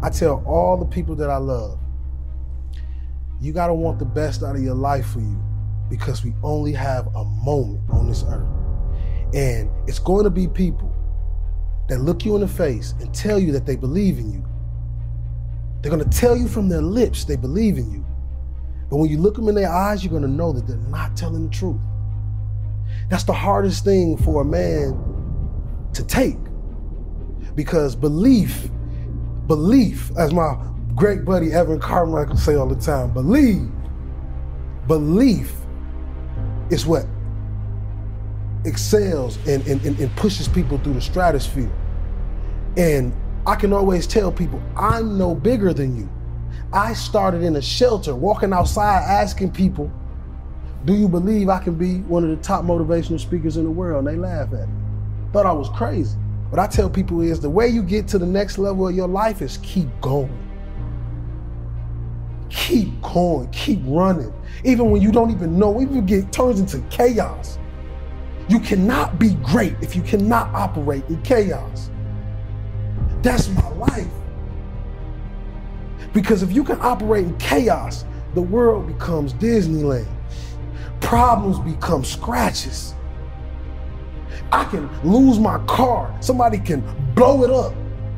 I tell all the people that I love, you gotta want the best out of your life for you, because we only have a moment on this earth. And it's going to be people that look you in the face and tell you that they believe in you. They're gonna tell you from their lips they believe in you. But when you look them in their eyes, you're gonna know that they're not telling the truth. That's the hardest thing for a man to take, because belief, as my great buddy Evan Carmichael say all the time, belief is what excels and pushes people through the stratosphere. And I can always tell people, I'm no bigger than you. I started in a shelter, walking outside asking people, do you believe I can be one of the top motivational speakers in the world? And they laugh at me. Thought I was crazy. What I tell people is the way you get to the next level of your life is keep going. Keep going, keep running. Even when you don't even know, even it turns into chaos. You cannot be great if you cannot operate in chaos. That's my life. Because if you can operate in chaos, the world becomes Disneyland. Problems become scratches. I can lose my car. Somebody can blow it up.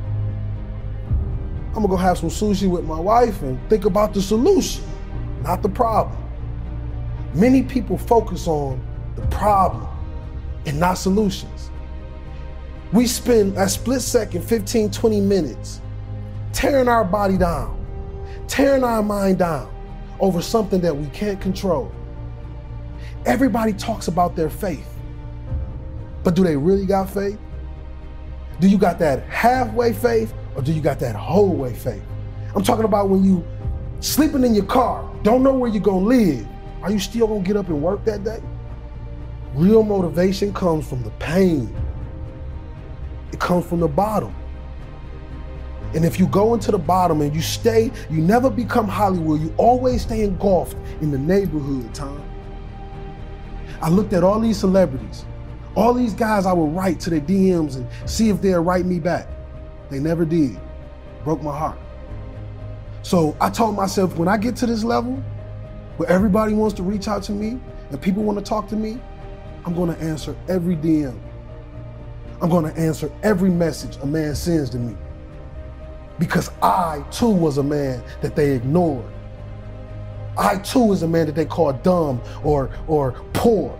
I'm gonna go have some sushi with my wife and think about the solution, not the problem. Many people focus on the problem and not solutions. We spend a split second, 15, 20 minutes tearing our body down, tearing our mind down over something that we can't control. Everybody talks about their faith, but do they really got faith? Do you got that halfway faith, or do you got that whole way faith? I'm talking about when you sleeping in your car, don't know where you're gonna live. Are you still gonna get up and work that day? Real motivation comes from the pain. It comes from the bottom. And if you go into the bottom and you stay, you never become Hollywood, you always stay engulfed in the neighborhood, Tom. I looked at all these celebrities, all these guys I would write to their DMs and see if they'll write me back. They never did. Broke my heart. So I told myself, when I get to this level where everybody wants to reach out to me and people want to talk to me, I'm going to answer every DM. I'm going to answer every message a man sends to me. Because I too was a man that they ignored. I too was a man that they called dumb or poor.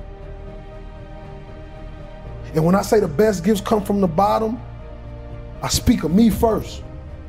And when I say the best gifts come from the bottom, I speak of me first.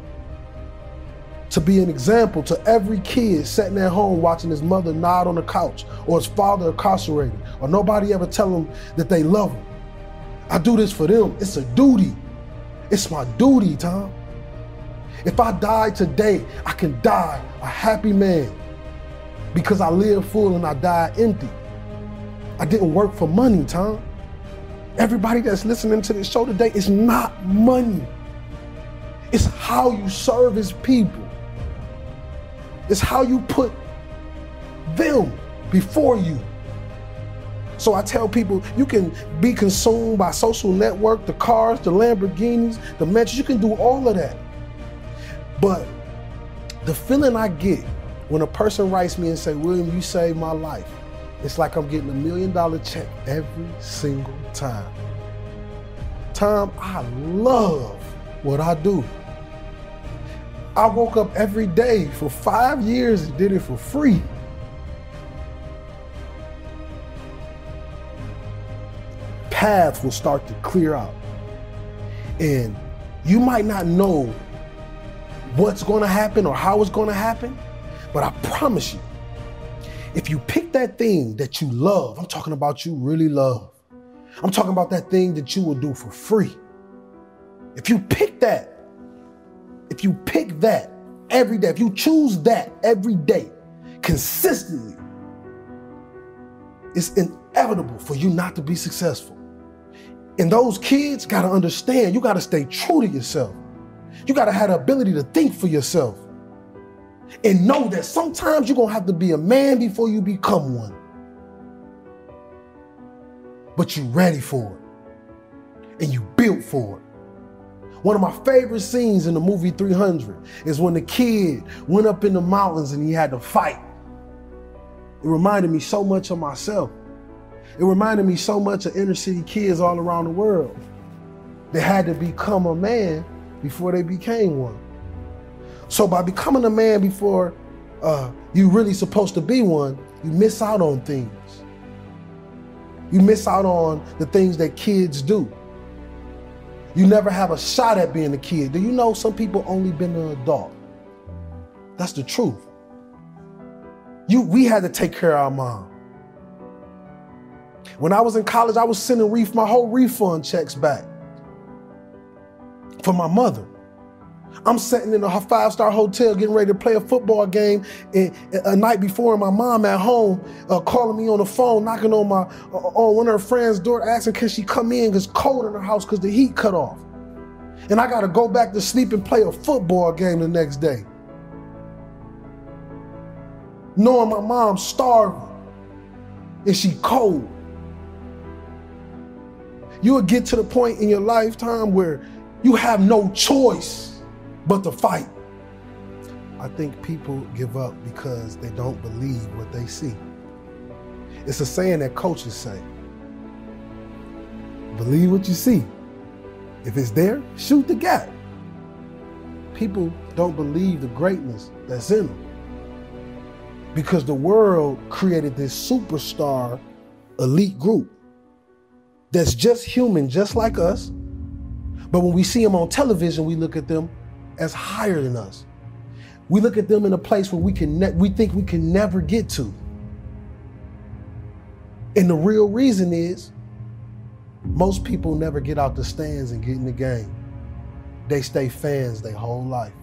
To be an example to every kid sitting at home watching his mother nod on the couch, or his father incarcerated, or nobody ever tell him that they love him. I do this for them. It's a duty. It's my duty, Tom. If I die today, I can die a happy man because I lived full and I died empty. I didn't work for money, Tom. Everybody that's listening to this show today, it's not money. It's how you service people. It's how you put them before you. So I tell people, you can be consumed by social network, the cars, the Lamborghinis, the mansions, you can do all of that. But the feeling I get when a person writes me and say, William, you saved my life, it's like I'm getting $1 million check every single time. Tom, I love what I do. I woke up every day for 5 years and did it for free. Paths will start to clear out. And you might not know what's going to happen or how it's going to happen, but I promise you, if you pick that thing that you love, I'm talking about you really love, I'm talking about that thing that you will do for free. If you pick that every day, if you choose that every day, consistently, it's inevitable for you not to be successful. And those kids got to understand, you got to stay true to yourself. You got to have the ability to think for yourself and know that sometimes you're going to have to be a man before you become one. But you're ready for it and you built for it. One of my favorite scenes in the movie 300 is when the kid went up in the mountains and he had to fight. It reminded me so much of myself. It reminded me so much of inner city kids all around the world. They had to become a man before they became one. So by becoming a man before you really supposed to be one, you miss out on things. You miss out on the things that kids do. You never have a shot at being a kid. Do you know some people only been an adult? That's the truth. We had to take care of our mom. When I was in college, I was sending my whole refund checks back for my mother. I'm sitting in a 5-star hotel getting ready to play a football game a night before, and my mom at home calling me on the phone, knocking on one of her friends' door, asking can she come in because it's cold in her house because the heat cut off. And I got to go back to sleep and play a football game the next day. Knowing my mom's starving and she cold. You will get to the point in your lifetime where you have no choice but to fight. I think people give up because they don't believe what they see. It's a saying that coaches say, believe what you see. If it's there, shoot the gap. People don't believe the greatness that's in them because the world created this superstar elite group that's just human, just like us. But when we see them on television, we look at them as higher than us. We look at them in a place where we think we can never get to. And the real reason is most people never get out the stands and get in the game. They stay fans their whole life.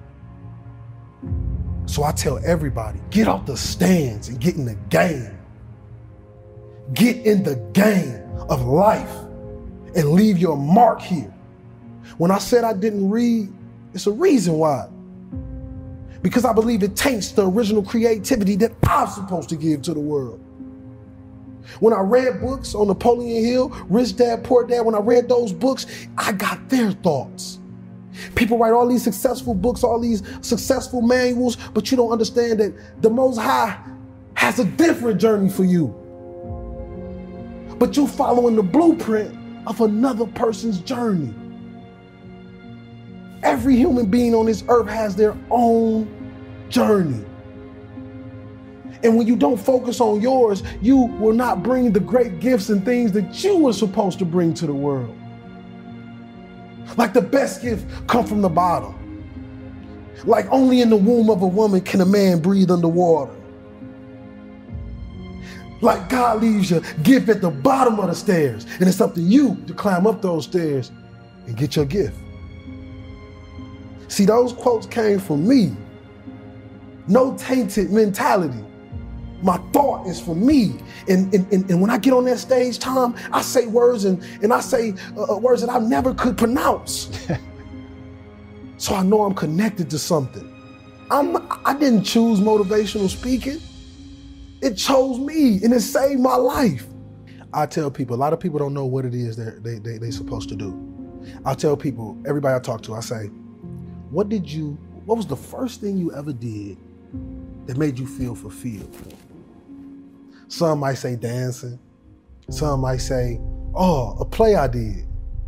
So I tell everybody, get out the stands and get in the game. Get in the game of life and leave your mark here. When I said I didn't read, it's a reason why. Because I believe it taints the original creativity that I'm supposed to give to the world. When I read books on Napoleon Hill, Rich Dad, Poor Dad, when I read those books, I got their thoughts. People write all these successful books, all these successful manuals, but you don't understand that the Most High has a different journey for you. But you're following the blueprint of another person's journey. Every human being on this earth has their own journey. And when you don't focus on yours, you will not bring the great gifts and things that you were supposed to bring to the world. Like the best gift come from the bottom. Like only in the womb of a woman can a man breathe underwater. Like God leaves your gift at the bottom of the stairs, and it's up to you to climb up those stairs and get your gift. See, those quotes came from me. No tainted mentality. My thought is for me. And when I get on that stage, Tom, I say words and I say words that I never could pronounce. So I know I'm connected to something. I didn't choose motivational speaking. It chose me and it saved my life. I tell people, a lot of people don't know what it is they're supposed to do. I tell people, everybody I talk to, I say, what was the first thing you ever did that made you feel fulfilled? Some might say dancing. Some might say, oh, a play I did.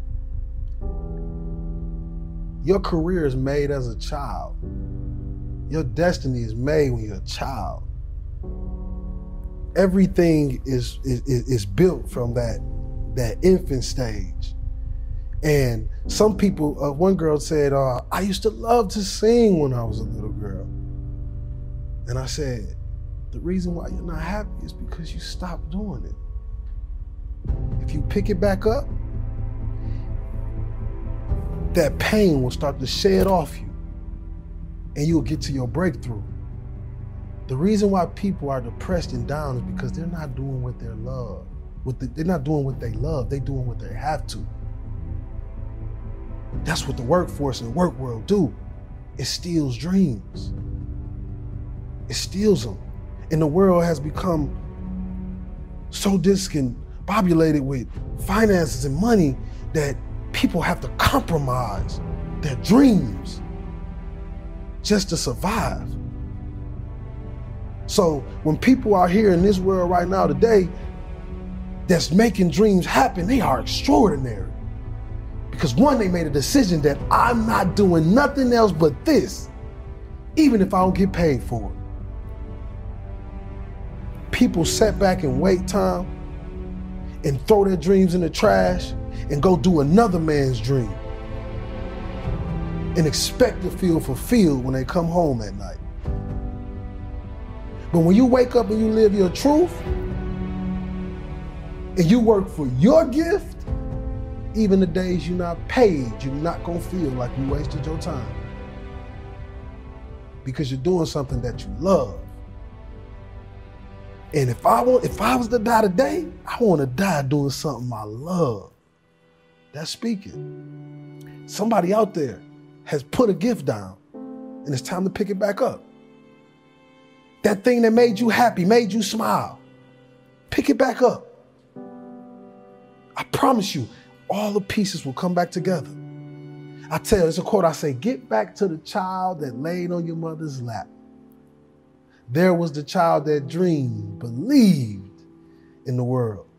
Your career is made as a child. Your destiny is made when you're a child. Everything is built from that infant stage. And some people, one girl said, I used to love to sing when I was a little girl. And I said, the reason why you're not happy is because you stopped doing it. If you pick it back up, that pain will start to shed off you and you'll get to your breakthrough. The reason why people are depressed and down is because they're not doing what they love. They're not doing what they love, they're doing what they have to. That's what the workforce and the work world do. It steals dreams. It steals them. And the world has become so discombobulated with finances and money that people have to compromise their dreams just to survive. So when people out here in this world right now today that's making dreams happen, they are extraordinary. Because one, they made a decision that I'm not doing nothing else but this, even if I don't get paid for it. People sit back and wait time and throw their dreams in the trash and go do another man's dream and expect to feel fulfilled when they come home at night. But when you wake up and you live your truth and you work for your gift, even the days you're not paid, you're not gonna feel like you wasted your time, because you're doing something that you love. And if I was to die today, I want to die doing something I love. That's speaking. Somebody out there has put a gift down and it's time to pick it back up. That thing that made you happy, made you smile, pick it back up. I promise you, all the pieces will come back together. I tell you, it's a quote I say, get back to the child that laid on your mother's lap. There was the child that dreamed, believed in the world.